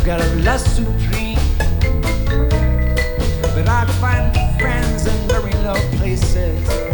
got a lust supreme. But I find friends in very low places.